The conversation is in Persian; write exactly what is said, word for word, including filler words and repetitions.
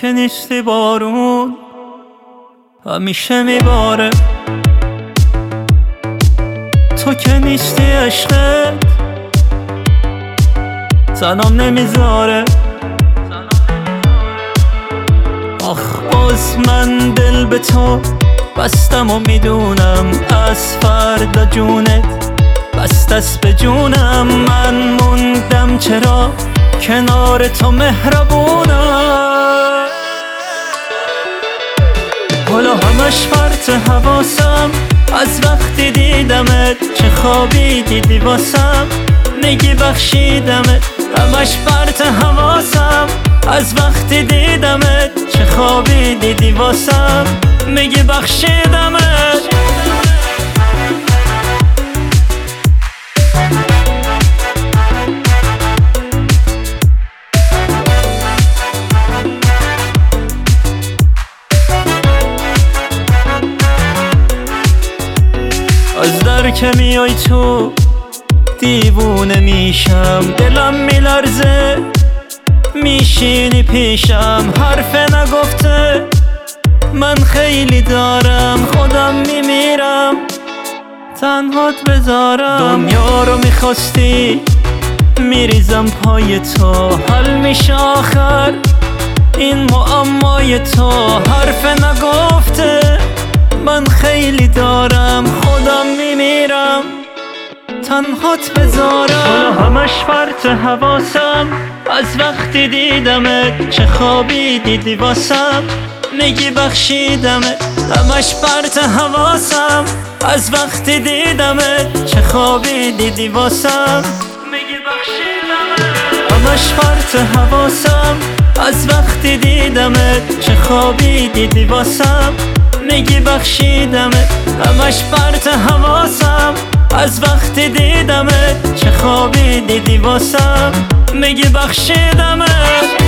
که نیستی بارون همیشه میباره، تو که نیستی عشقت تنام نمیذاره. آخ باز من دل به تو بستم و میدونم از فردا جونت بستست به جونم. من موندم چرا کنار تو مهربونم، حالا همش پرت حواسم از وقتی دیدمت، چه خوابی دیدی واسم میگی بخشیدمت. همش پرت حواسم از وقتی دیدمت، چه خوابی دیدی واسم میگی بخشیدمت. از در که میای تو دیوونه میشم، دلم میلرزه میشینی پیشم. حرف نگفته من خیلی دارم، خودم میمیرم تنهات بذارم. دنیا رو میخواستی میریزم پای تو، حل میشه آخر این معمای تو. حرف نگفته من خیلی دارم، خودم میمیرم تنهات بذارم. حالا همش پرت حواسم از وقتی دیدمت، چه خوابی دیدی واسم میگی بخشیدمت. همش پرت حواسم از وقتی دیدمت، چه خوابی دیدی واسم میگی بخشیدمت. همش پرت حواسم از وقتی دیدمت، چه خوابی دیدی واسم میگی بخشیدمت. همش پرت حواسم از وقتی دیدمت، چه خوابی دیدی واسم میگی بخشیدمت.